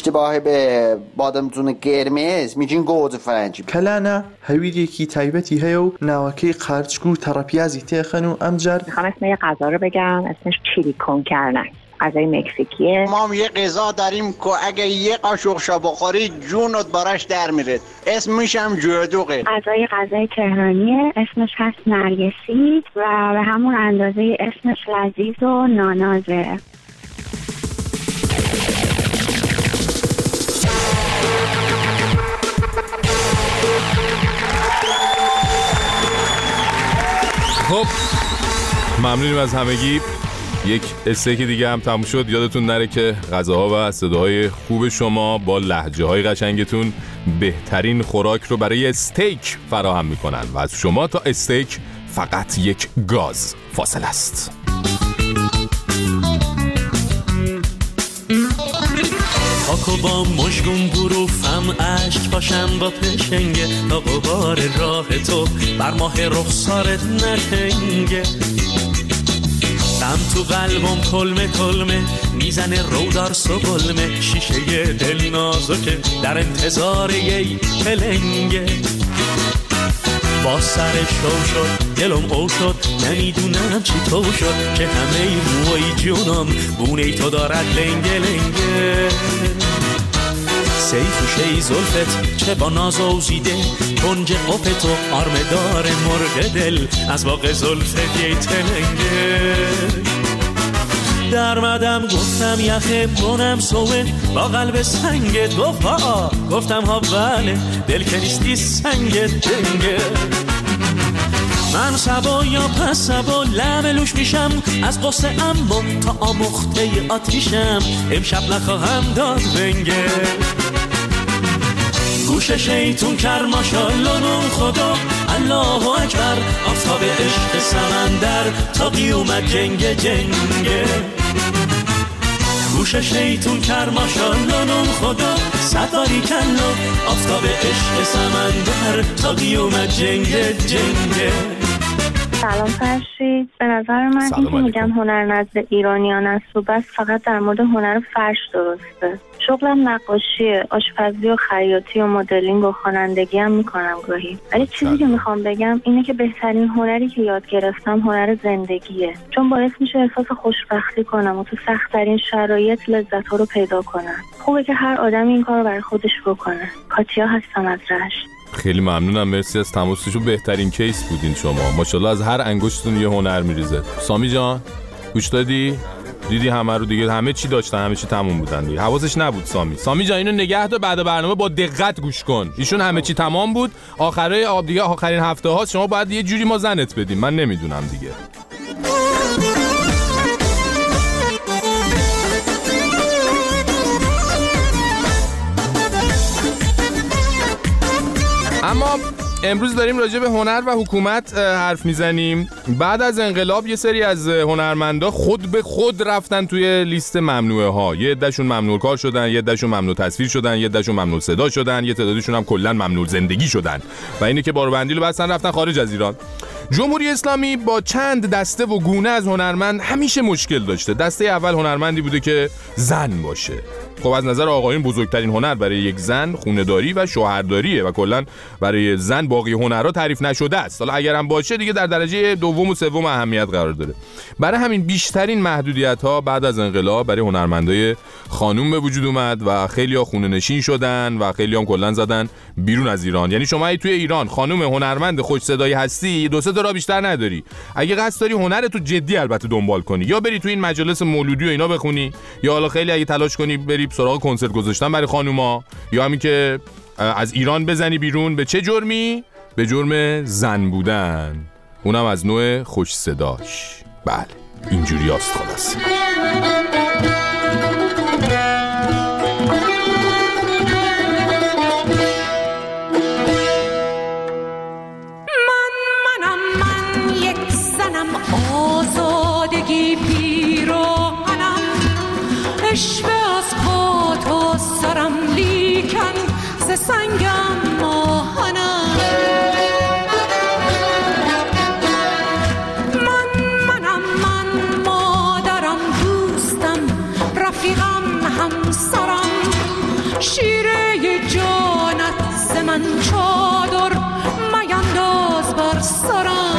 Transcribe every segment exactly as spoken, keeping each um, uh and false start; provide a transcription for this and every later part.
اشتباه به بادمجون قرمز میگین گوجه فرنگی. کلانه هویدیکی تایبتی هست و ناوکی قارچگو تراپیازی تخن و امجر. میخوام اسم یه غذا رو بگم، اسمش چیلی کن کردن، غذای مکزیکیه. ما هم یه غذا داریم که اگه یه قاشق شا بخوری جونت براش در میره، اسمش هم جودوقه. غذای غذای تهرانیه، اسمش هست نرگسی و به همون اندازه اسمش لذیذ و نانازه. خب ممنونیم از همگی. یک استیک دیگه هم تموم شد. یادتون نره که غذاها و صداهای خوب شما با لهجه های قشنگتون بهترین خوراک رو برای استیک فراهم میکنن و از شما تا استیک فقط یک گاز فاصله است. خاکو با مشگون گروفم عشق پاشم با پشنگه تا غبار راه تو بر ماه رخسارت نتنگه. غم تو قلبم کلمه کلمه میزنه رودار سبلمه، شیشه دل نازکه در انتظار یه پلنگه. با سر شو شد دلم او شد، نمیدونم چی تو شد که همه موی جونم بونه تو دارد لنگه لنگه. سیف و شی زلفت چه با ناز اوزیده، کنج قفت و آرمدار مرغ دل از باغ زلفت یه تلنگه. در مدم گفتم یخه بونم سوه با قلب سنگت، گفتا گفتم ها بله دل که نیستی سنگت دنگه. من سبا یا پس سبا لبلوش میشم از قصه اما تا آمخته آتیشم، امشب نخواهم داد بنگه. گوش شیطون کر ماشالله نون خدا الله اکبر، آفتاب عشق سمندر تا قیومت جنگ جنگه. گوش شیطون کر ماشالله نون خدا ستاری کلو، آفتاب عشق سمندر تا قیومت جنگ جنگه. سلام فرشید. به نظر من این که میگم هنر نزد ایرانیان است و بس فقط در مورد هنر فرش درسته. شغلم نقاشیه، آشپزی و خیاطی و مدلینگ و خوانندگی هم میکنم گاهی. ولی چیزی که میخوام بگم اینه که بهترین هنری که یاد گرفتم هنر زندگیه، چون باعث میشه احساس خوشبختی کنم و تو سخت‌ترین شرایط لذت‌ها رو پیدا کنم. خوبه که هر آدمی این کارو برای خودش بکنه. کاتیا هستم از رشت. خیلی ممنونم، مرسی از تماسشو. بهترین کیس بودین شما، ماشاءالله از هر انگشتتون یه هنر میریزه. سامی جان گوش دادی؟ دیدی همه رو دیگه، همه چی داشتن، همه چی تموم بودن دیگه. حواسش نبود سامی. سامی جان اینو نگه دار، بعد برنامه با دقت گوش کن. ایشون همه چی تمام بود، آخره آب دیگه آخرین هفته ها شما باید یه جوری ما زنت بدیم. من نمیدونم دیگه. اما امروز داریم راجع به هنر و حکومت حرف میزنیم. بعد از انقلاب یه سری از هنرمندا خود به خود رفتن توی لیست ممنوعه ها. یه عده‌شون ممنوع کار شدن، یه عده‌شون ممنوع تصویر شدن، یه عده‌شون ممنوع صدا شدن، یه تعدادشون هم کلا ممنوع زندگی شدن و اینه که باربندی رو بستن رفتن خارج از ایران. جمهوری اسلامی با چند دسته و گونه از هنرمند همیشه مشکل داشته. دسته اول هنرمندی بوده که زن باشه. خب از نظر آقایون بزرگترین هنر برای یک زن خونه‌داری و شوهرداریه و کلا برای زن باقی هنرها تعریف نشده است. حالا اگر هم باشه دیگه در درجه دوم و سوم اهمیت قرار داره. برای همین بیشترین محدودیت‌ها بعد از انقلاب برای هنرمندای خانوم به وجود اومد و خیلی‌ها خونه‌نشین شدن و خیلی‌ها هم کلا زدن بیرون از ایران. یعنی شما ای توی ایران خانوم هنرمند خوش صدایی هستی، دو سه تا راه بیشتر نداری. اگه قصد داری هنرتو جدی البته دنبال کنی، یا بری تو این مجالس مولودی و اینا بخونی، یا حالا خیلی اگه تلاش کنی بری سراغ کنسرت گذاشتن برای خانوما، یا همین که از ایران بزنی بیرون. به چه جرمی؟ به جرم زن بودن، اونم از نوع خوش صداش. بله اینجوری هست خلاص. آزادگی پیراهنم، عشق از پا تا سرم لیکن ز سنگم ماهنم. من منم من مادرم دوست دارم.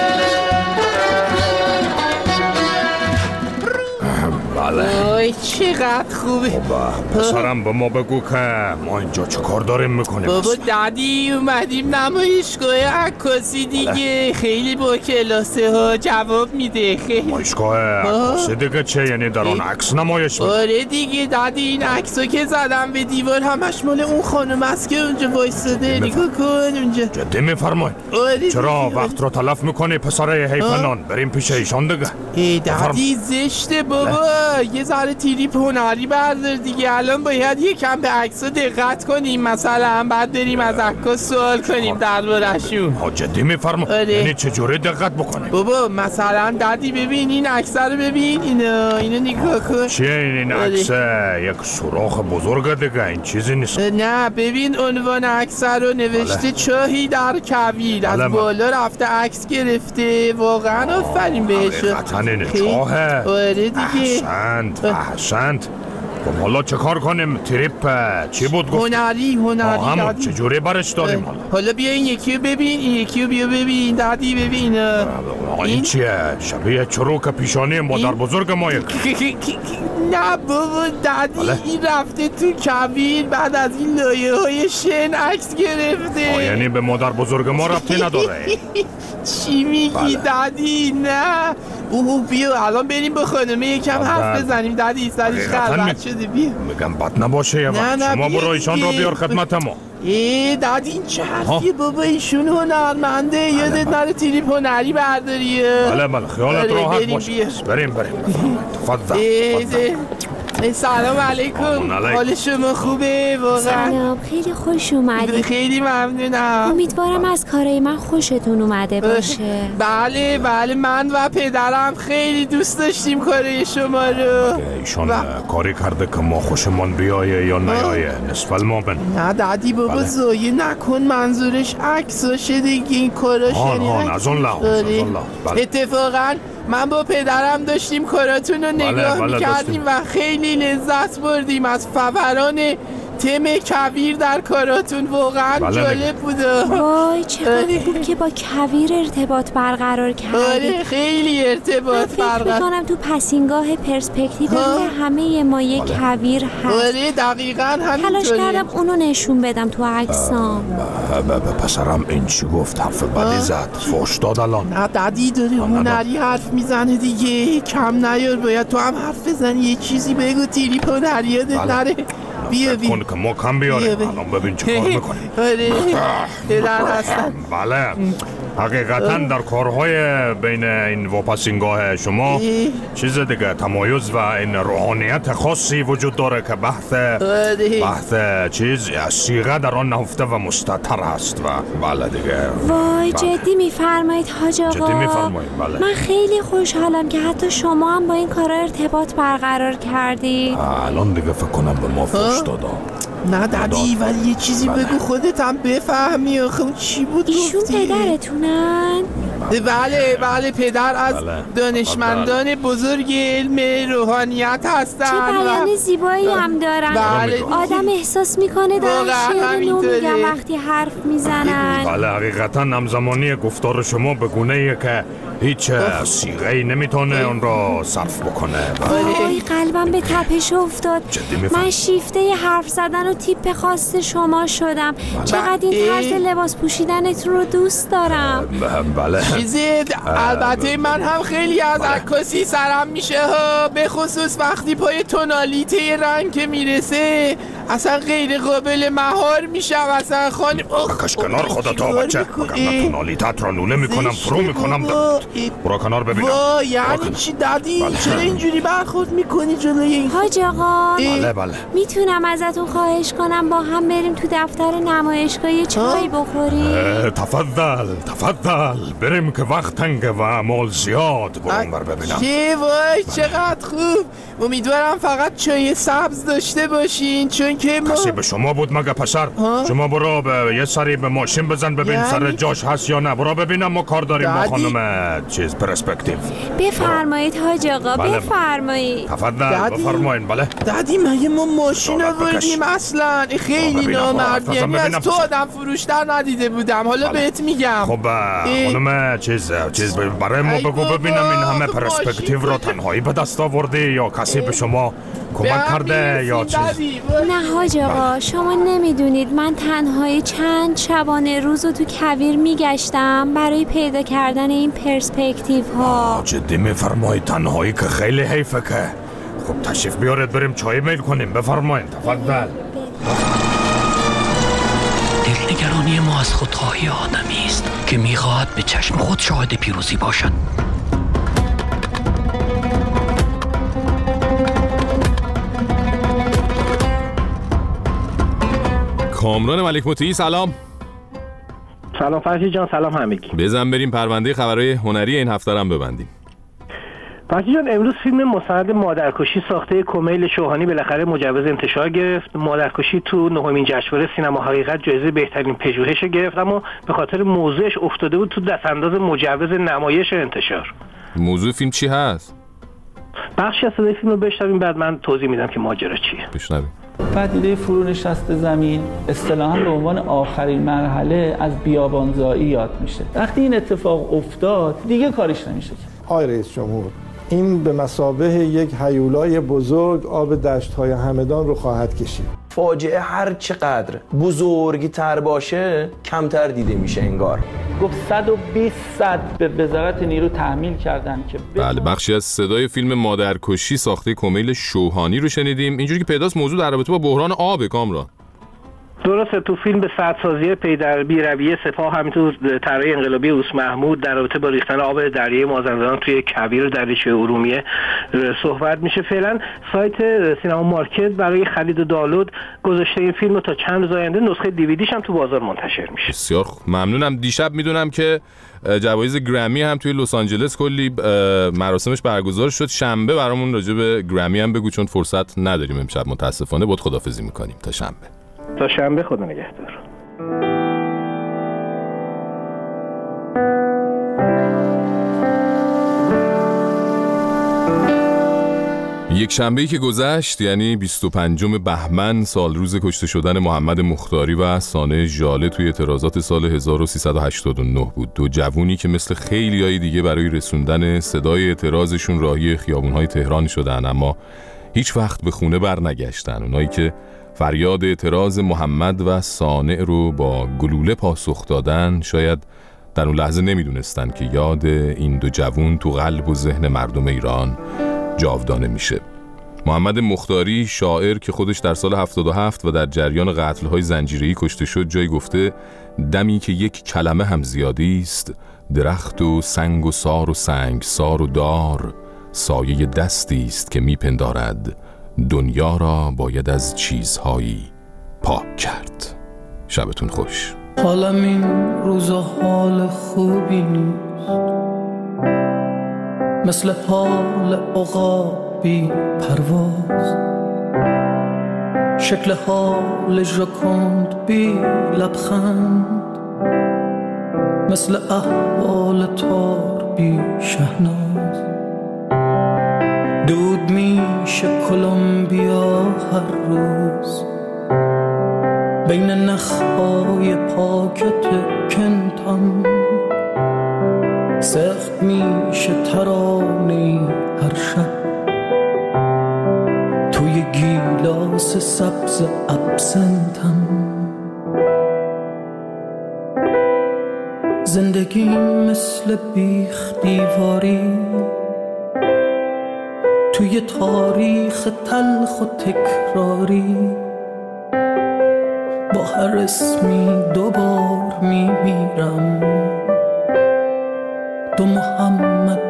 بله. وای چقدر خوبه. پسرم به ما بگو که ما اینجا چه کار داریم میکنیم؟ بابا دادی اومدیم نمایشگاه عکاسی دیگه. خیلی با کلاسه ها جواب میده. خیلی نمایشگاه عکاسی دیگه چه؟ یعنی در آن عکس نمایش میده؟ آره دیگه دادی، این عکسا که زدم به دیوار همش مال اون خانم است که اونجا وایساده. نگاه کن اونجا. جدی میفرمایی؟ آره چرا وقت رو تلف میکنی پسر حیفنان؟ بریم پیش ایشان دیگه. ای دادی زشته بابا، یه ذره تریپ هنری بردار دیگه. الان باید یکم به عکس‌ها دقت کنیم، مثلا بعد بریم از عکاس سوال کنیم درباره‌شون. ها جدی میفرمایی؟ یعنی چجوری دقت بکنیم؟ بابا مثلا دادی ببین این عکس رو ببین، اینو اینو نگاه کن. چیه این عکس؟ یک سوراخ بزرگ دیگه، این چیزی نیست. نه ببین عنوان عکس رو نوشته چاهی در کویر. از بالا رفته عکس گرفته. واقعا آفرین بهش. حقیقتاً اینه چاهه. آره دیگه. احسنت احسنت. خب حالا چه کار کنیم؟ تریپ چی بود گفت؟ هنری هنری همون چجوری برش داریم حالا؟ حالا بیا این یکی رو ببین، این یکی رو بیا ببین دادی ببین. این چیه؟ شبیه چروک پیشانی مادر بزرگ ما یک. نه بابا دادی این رفته تو کویر، بعد از این لایه های شن عکس گرفته. یعنی به مادر بزرگ ما ربطی نداره؟ چی میگی دادی؟ نه اوه بیا الان بریم با خانمه یکم حرف بزنیم دادی. سریش خلوت شده. بیا میگم بد نباشه یه وقت شما برو ایشان را بیار خدمت ما. ای دادی این چه حرفیه بابا؟ ایشون هنرمنده. یادت نره تریپ هنری برداریه. بله بله خیالت راحت باشه. بریم بریم. تفضل. سلام علیکم. حال شما خوبه؟ واقعا سلام، خیلی خوش اومدید. خیلی ممنونم. امیدوارم از کارای من خوشتون اومده باشه. بله بله من و پدرم خیلی دوست داشتیم کارای شما رو. ایشان کاری کرده که ما خوشمان بیایه یا نیایه نصف المؤمن. نه دادی بابا زایه نکن، منظورش عکساشه دیگه این کاراش. هان هان از اون لحاظ از اون لحاظ. اتفاقا من با پدرم داشتیم کاراتون رو نگاه بله میکردیم و خیلی لذت بردیم از فوران تم کویر در کاراتون. واقعا بله جالب بود. وای چقدر خوب که با کویر ارتباط برقرار کردید. آره خیلی ارتباط برقرار. فکر میکنم تو پسینگاه پرسپکتیو همه ما یک کویر هست. آره دقیقاً همینطوره. تلاش کردم اونو نشون بدم تو عکسام. پسرم این چی گفت؟ حرف بدی زد، فوش داد الان. نه دادی داره هنری حرف میزنه دیگه، کم نیار. باید تو هم حرف بزنی، یه چیزی بگو تریپ هنری یادت نره. بیا بیا که ما کم بیاریم. الان ببین چه کار میکنیم. آره پدر هستن. بله حقیقتا در کارهای بین این واپسینگاه شما چیز دیگه تمایز و این روحانیت خاصی وجود داره که بحث بحث چیز صیغه در آن نهفته و مستتر هست و بله دیگه. وای جدی میفرمایید حاج آقا؟ جدی میفرمایید بله. من خیلی خوشحالم که حتی شما هم با این کارا ارتباط برقرار کردی. الان دیگه فکر کنم به ما فوش دادا. نه دادی ولی یه چیزی بله. بگو خودت هم بفهمی. آخه اون چی بود ایشون گفتی؟ پدرتونن؟ بله بله پدر از بله. دانشمندان بله. بزرگ علم روحانیت هستن. چه بیان زیبایی هم دارن. بله. آدم احساس میکنه دارن شعر نو میگن وقتی حرف میزنن. بله حقیقتا همزمانی گفتار شما به گونه‌ایه که هیچ صیغه‌ای نمیتونه اون را صرف بکنه. وای قلبم به تپش افتاد. من شیفته حرف زدن و تیپ خاص شما شدم. چقدر این طرز لباس پوشیدنتون رو دوست دارم. بله چیزی البته من هم خیلی از عکاسی سرم میشه ها، به خصوص وقتی پای تونالیته رنگ که میرسه اصلا غیر قابل مهار میشم. اصلا خانم بکش کنار خودتا بچه. مگم تونالیتت را نوله میکنم فرو میکنم. برو کنار ببینم. وای یعنی چی دادی؟ چرا اینجوری برخورد میکنی جلوی این؟ حاج آقا بله بله میتونم ازتون خواهش کنم با هم بریم تو دفتر نمایشگاه یه چای بخوریم؟ تفضل تفضل بریم که وقت تنگه و اعمال زیاد. برو اونور ببینم. چه وای چقدر خوب. امیدوارم فقط چای سبز داشته باشین چون من که ما... کسی به شما بود مگه پسر؟ شما برو به یه سری به ماشین بزن ببین یعنی... سر جاش هست یا نه. برو ببینم ما کار داریم با خانم چیز پرسپکتیو. بفرمایید حاج آقا بله. بفرمایید. تفضل بفرمایید. بله دادی مگه ما ماشین آوردیم اصلا؟ خیلی نامردی، یعنی از تو آدم فروشتر ندیده بودم. حالا بله. بهت میگم. خب خانم چیز چیز برای ما بگو ببینم این همه پرسپکتیو رو تنهایی به دست آوردی یا کسی به شما کمک کرده یا چیز؟ نه حاج آقا شما نمیدونید من تنهایی چند شبانه روز رو تو کویر میگشتم برای پیدا کردن این پرسپکتیو ها. جدی میفرمایید؟ تنهایی که خیلی حیفه که. خب تشریف بیارید بریم چای میل کنیم. بفرمایید. تفضل. دلنگرانی ما از خودخواهی آدمی است که میخواهد به چشم خود شاهد پیروزی باشد. کامران ملک مطیعی سلام. سلام فرشید جان، سلام همگی. بزن بریم پرونده خبرهای هنری این هفته هم ببندیم. فرشید جان امروز فیلم مستند مادرکشی ساخته کمیل شوهانی بالاخره مجوز انتشار گرفت. مادرکشی تو نهمین جشنواره سینما حقیقت جایزه بهترین پژوهش گرفت، اما به خاطر موضوعش افتاده بود تو دستانداز مجوز نمایش انتشار. موضوع فیلم چی هست؟ بخشی از صدای فیلم رو بشنویم بعد من توضیح میدم که ماجرا چیه. بشنویم. پدیده فرونشست زمین اصطلاحاً به عنوان آخرین مرحله از بیابانزایی یاد میشه. وقتی این اتفاق افتاد دیگه کارش نمیشه. آقای رئیس جمهور، این به مثابه یک هیولای بزرگ آب دشت‌های همدان رو خواهد کشید. فاجعه هر چقدر بزرگتر باشه کمتر دیده میشه انگار. گفت صد و بیست صد به وزارت نیرو تحمیل کردن که بله. بخشی از صدای فیلم مادرکشی ساخته کمیل شوهانی رو شنیدیم. اینجوری که پیداست موضوع در رابطه با بحران آب. کامران درسته، تو فیلم به سدسازی پی در بی‌رویه سپاه همینطور طرح انقلابی اوس محمود در رابطه با ریختن آب دریای مازندران توی کویر دریاچه ارومیه صحبت میشه. فعلا سایت سینما مارکت برای خرید و دانلود گذاشته این فیلم رو تا چند روز آینده نسخه دیویدیش هم تو بازار منتشر میشه. بسیار ممنونم. دیشب میدونم که جوایز گرمی هم توی لس آنجلس کلی مراسمش برگزار شد. شنبه برامون راجع به گرمی هم بگو چون فرصت نداریم امشب متاسفانه. بود خداحافظی میکنیم تا شنبه. تا شنبه خدا نگهدار. یک شنبه‌ای که گذشت یعنی بیست و پنجم بهمن سال روز کشته شدن محمد مختاری و سانه ژاله توی اعتراضات سال هزار و سیصد و هشتاد و نه بود. دو جوونی که مثل خیلیای دیگه برای رسوندن صدای اعتراضشون راهی خیابون‌های تهران شدن اما هیچ وقت به خونه برنگشتن. اونایی که فریاد اعتراض محمد و صانع رو با گلوله پاسخ دادن شاید در اون لحظه نمیدونستن که یاد این دو جوون تو قلب و ذهن مردم ایران جاودانه میشه. محمد مختاری شاعر که خودش در سال هفتاد و هفت و در جریان قتل‌های زنجیره‌ای کشته شد جایی گفته دمی که یک کلمه هم زیادی است، درخت و سنگ و سار و سنگ سار و دار سایه دستی است که میپندارد دنیا را باید از چیزهایی پاک کرد. شبتون خوش. حالم این روزا حال خوبی نیست، مثل حال عقابی پرواز، شکل حال ژاکوند بی لبخند، مثل احوال تار بی شهناز. دود میشه کلمبیا هر روز بین نخهای پاکت کنتم، سخت میشه ترانه هر شب توی گیلاس سبز ابسنتم. زندگی مثل بیخ دیواری توی تاریخ تلخ و تکراری، با هر اسمی دوبار میمیرم. دو محمد